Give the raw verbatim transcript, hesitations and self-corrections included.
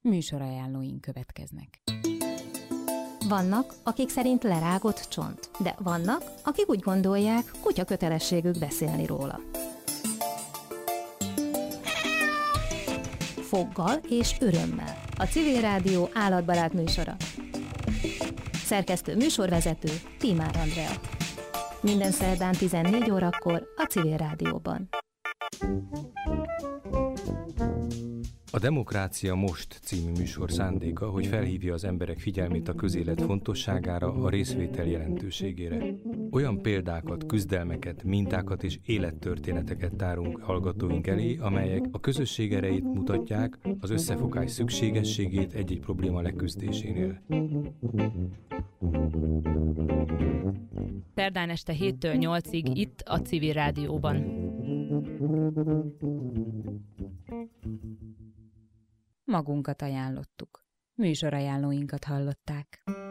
Műsorajánlóink következnek. Vannak, akik szerint lerágott csont, de vannak, akik úgy gondolják, kutya kötelességük beszélni róla. Foggal és örömmel. A Civil Rádió állatbarát műsora. Szerkesztő műsorvezető Tímár Andrea. Minden szerdán tizennégy órakor a Civil Rádióban. A Demokrácia Most című műsor szándéka, hogy felhívja az emberek figyelmét a közélet fontosságára, a részvétel jelentőségére. Olyan példákat, küzdelmeket, mintákat és élettörténeteket tárunk hallgatóink elé, amelyek a közösség erejét mutatják, az összefogás szükségességét egy-egy probléma leküzdésénél. Szerdán este héttől nyolcig itt a Civil Rádióban. Magunkat ajánlottuk. Műsorajánlóinkat hallották.